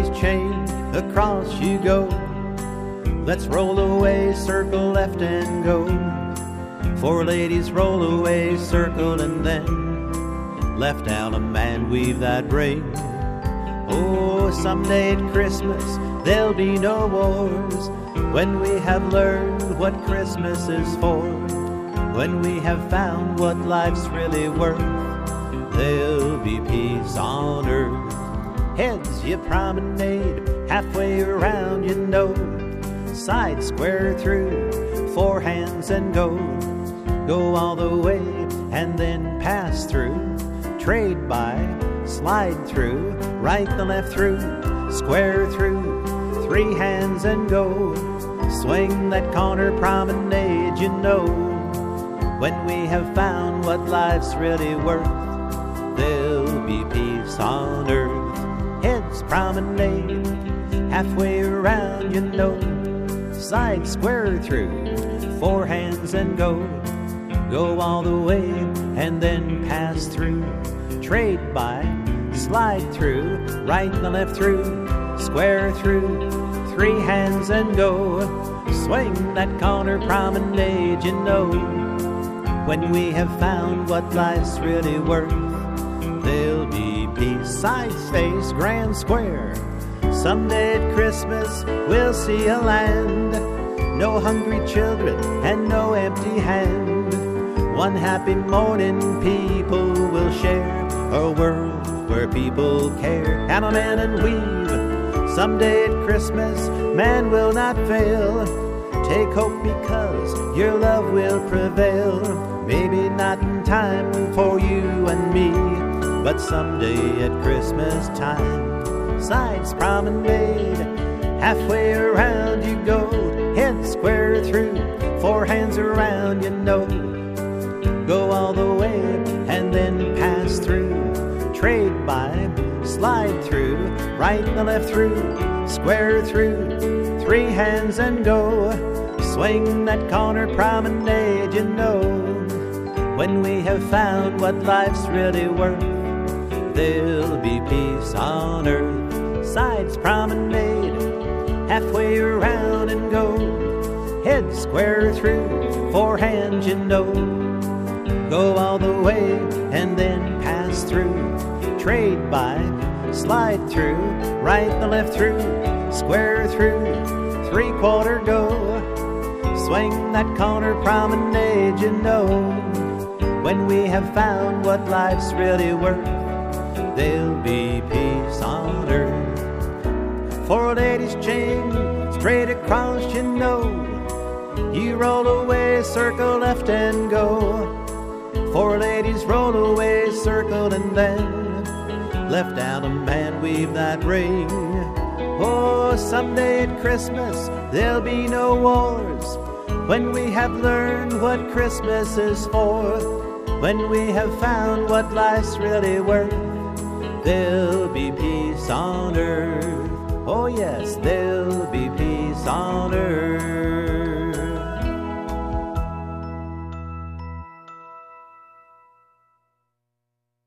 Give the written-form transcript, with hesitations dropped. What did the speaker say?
ladies' chain, across you go. Let's roll away, circle left and go. 4 ladies roll away, circle and then left out a man weave that ring. Oh, someday at Christmas there'll be no wars, when we have learned what Christmas is for. When we have found what life's really worth, there'll be peace on earth. Heads you promenade, halfway around you know. Side square through, 4 hands and go. Go all the way and then pass through. Trade by, slide through, right the left through, square through, 3 hands and go. Swing that corner promenade, you know. When we have found what life's really worth, there'll be peace on earth. Heads promenade, halfway around you know. Side square through, 4 hands and go. Go all the way and then pass through. Trade by, slide through, right and the left through, square through, 3 hands and go. Swing that corner promenade, you know. When we have found what life's really worth, there'll be peace. Side space, grand square. Someday at Christmas we'll see a land, no hungry children and no empty hand. One happy morning people will share, a world where people care. Cattleman and weave, someday at Christmas man will not fail. Take hope because your love will prevail. Maybe not in time for you and me, but someday at Christmas time. Sides promenade, halfway around you go. Head square through, 4 hands around you know. Go all the way and then pass through. Trade by, slide through, right and the left through, square through, 3 hands and go. Swing that corner promenade, you know. When we have found what life's really worth, there'll be peace on earth. Sides promenade, halfway around and go. Head square through, 4 hands you know. Go all the way and then pass through. Trade by, slide through, right and the left through, square through, 3/4 go. Swing that corner promenade, you know. When we have found what life's really worth, there'll be peace on earth. 4 ladies chain, straight across you know. You roll away, circle left and go. 4 ladies roll away, circle and then left out a man weave that ring. Oh, someday at Christmas there'll be no wars, when we have learned what Christmas is for. When we have found what life's really worth, there'll be peace on earth. Oh yes, there